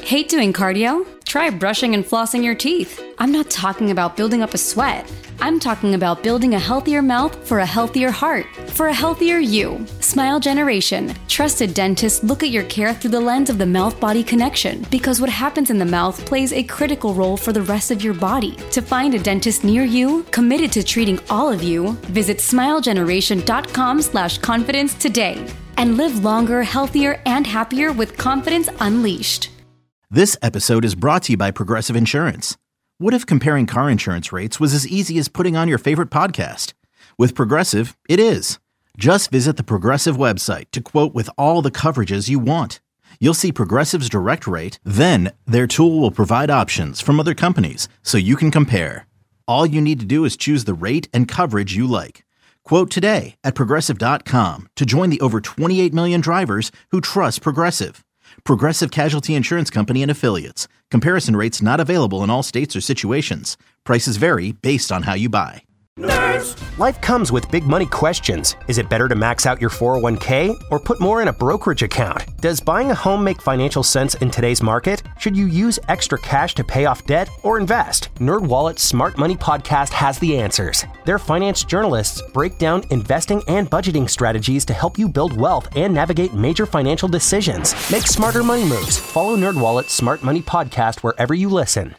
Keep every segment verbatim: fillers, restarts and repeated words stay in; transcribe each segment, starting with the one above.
Hate doing cardio? Try brushing and flossing your teeth. I'm not talking about building up a sweat. I'm talking about building a healthier mouth for a healthier heart, for a healthier you. Smile Generation. Trusted dentists look at your care through the lens of the mouth-body connection, because what happens in the mouth plays a critical role for the rest of your body. To find a dentist near you, committed to treating all of you, visit smilegeneration.com slash confidence today. And live longer, healthier, and happier with confidence unleashed. This episode is brought to you by Progressive Insurance. What if comparing car insurance rates was as easy as putting on your favorite podcast? With Progressive, it is. Just visit the Progressive website to quote with all the coverages you want. You'll see Progressive's direct rate, then their tool will provide options from other companies so you can compare. All you need to do is choose the rate and coverage you like. Quote today at Progressive dot com to join the over twenty-eight million drivers who trust Progressive. Progressive Casualty Insurance Company and Affiliates. Comparison rates not available in all states or situations. Prices vary based on how you buy. Nerds. Life comes with big money questions. Is it better to max out your four oh one k or put more in a brokerage account? Does buying a home make financial sense in today's market? Should you use extra cash to pay off debt or invest? NerdWallet's Smart Money Podcast has the answers. Their finance journalists break down investing and budgeting strategies to help you build wealth and navigate major financial decisions. Make smarter money moves. Follow NerdWallet's Smart Money Podcast wherever you listen.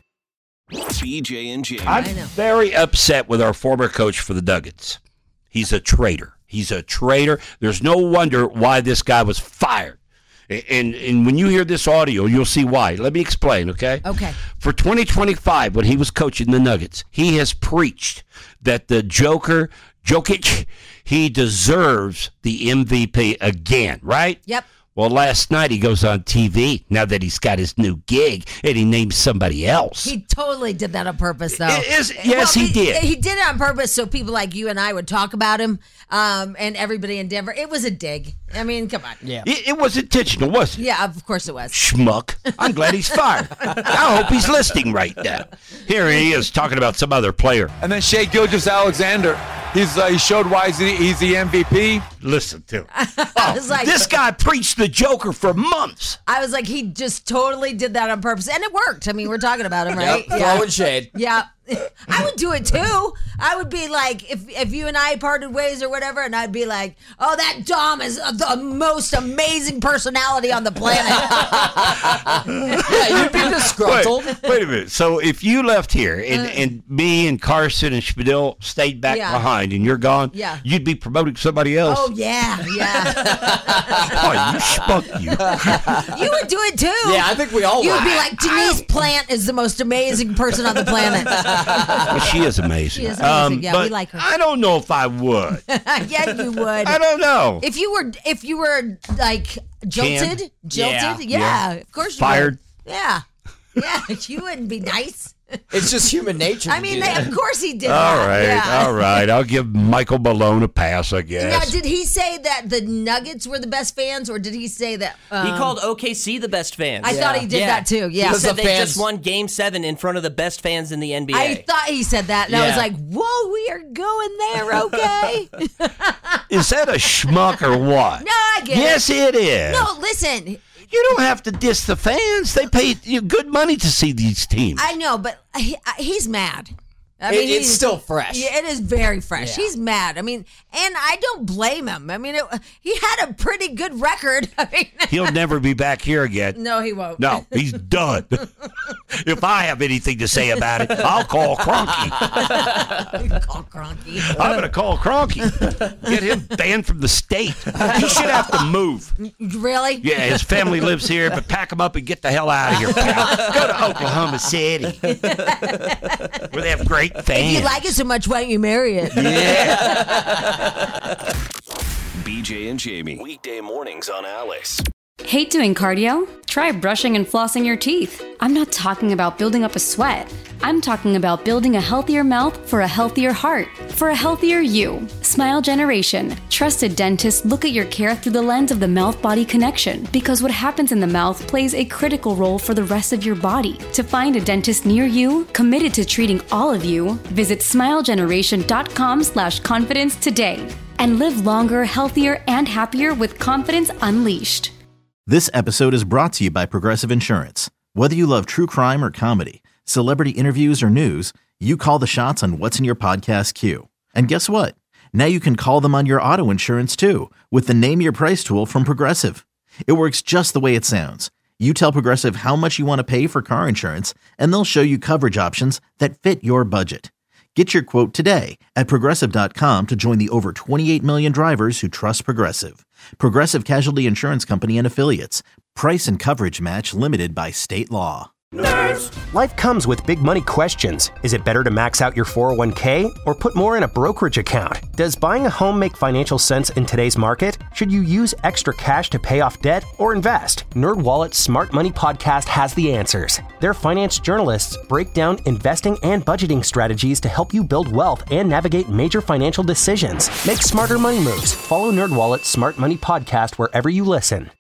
B J and Jamie. I'm very upset with our former coach for the Nuggets. He's a traitor. He's a traitor. There's no wonder why this guy was fired. And, and when you hear this audio, you'll see why. Let me explain, okay? Okay. For twenty twenty-five, when he was coaching the Nuggets, he has preached that the Joker, Jokic, he deserves the M V P again, right? Yep. Well, last night he goes on T V, now that he's got his new gig, and he names somebody else. He totally did that on purpose, though. It is, yes, well, he, he did. He did it on purpose so people like you and I would talk about him um, and everybody in Denver. It was a dig. I mean, come on. Yeah. It, it was intentional, wasn't it? Yeah, of course it was. Schmuck. I'm glad he's fired. I hope he's listening right now. Here he is talking about some other player. And then Shai Gilgeous-Alexander. He's uh, he showed why he's the, he's the M V P. Listen to him. Oh, like, this guy preached the Joker for months. I was like, he just totally did that on purpose, and it worked. I mean, we're talking about him, right? Yep, yeah. Throwing shade. Yeah. I would do it too. I would be like, if if you and I parted ways or whatever, and I'd be like, oh, that Dom is the most amazing personality on the planet. Yeah, you'd be disgruntled. Wait, wait a minute. So if you left here and, uh, and me and Carson and Spadil stayed back yeah. behind and you're gone, yeah. you'd be promoting somebody else. Oh, yeah, yeah. Boy, you spunk you. You would do it too. Yeah, I think we all would. You'd be like, Denise Plant is the most amazing person on the planet. Well, she is amazing. She is amazing. Um, yeah, but we like her. I don't know if I would. Yeah, you would. I don't know. If you were, if you were like jolted, Canned? jolted, yeah, yeah, yeah, of course you Fired? would. Yeah, yeah, you wouldn't be nice. It's just human nature. I mean, they, of course he did. All that. right, yeah. all right. I'll give Michael Malone a pass, I guess. Now, did he say that the Nuggets were the best fans, or did he say that um, he called O K C the best fans? I yeah. thought he did yeah. that too. Yeah, he said the they fans... just won Game Seven in front of the best fans in the N B A. I thought he said that, and yeah. I was like, "Whoa, we are going there, okay?" Is that a schmuck or what? No, I get yes, it. Yes, it is. No, listen. You don't have to diss the fans. They pay you good money to see these teams. I know, but he, he's mad. I it, mean, it's still fresh. Yeah, it is very fresh. Yeah. He's mad. I mean, and I don't blame him. I mean, it, he had a pretty good record. I mean, he'll never be back here again. No, he won't. No, he's done. If I have anything to say about it, I'll call Kroenke. Call Kroenke. I'm going to call Kroenke. Get him banned from the state. He should have to move. Really? Yeah, his family lives here, but pack him up and get the hell out of here, pal. Go to Oklahoma City, where they have great fans. If you like it so much, why don't you marry it? Yeah. B J and Jamie, weekday mornings on Alice. Hate doing cardio? Try brushing and flossing your teeth. I'm not talking about building up a sweat. I'm talking about building a healthier mouth for a healthier heart, for a healthier you. Smile Generation. Trusted dentists look at your care through the lens of the mouth-body connection, because what happens in the mouth plays a critical role for the rest of your body. To find a dentist near you, committed to treating all of you, visit smilegeneration.com slash confidence today. And live longer, healthier, and happier with confidence unleashed. This episode is brought to you by Progressive Insurance. Whether you love true crime or comedy, celebrity interviews or news, you call the shots on what's in your podcast queue. And guess what? Now you can call them on your auto insurance too with the Name Your Price tool from Progressive. It works just the way it sounds. You tell Progressive how much you want to pay for car insurance, and they'll show you coverage options that fit your budget. Get your quote today at Progressive dot com to join the over twenty-eight million drivers who trust Progressive. Progressive Casualty Insurance Company and Affiliates. Price and coverage match limited by state law. Nerds! Life comes with big money questions. Is it better to max out your four oh one k or put more in a brokerage account? Does buying a home make financial sense in today's market? Should you use extra cash to pay off debt or invest? NerdWallet's Smart Money Podcast has the answers. Their finance journalists break down investing and budgeting strategies to help you build wealth and navigate major financial decisions. Make smarter money moves. Follow NerdWallet's Smart Money Podcast wherever you listen.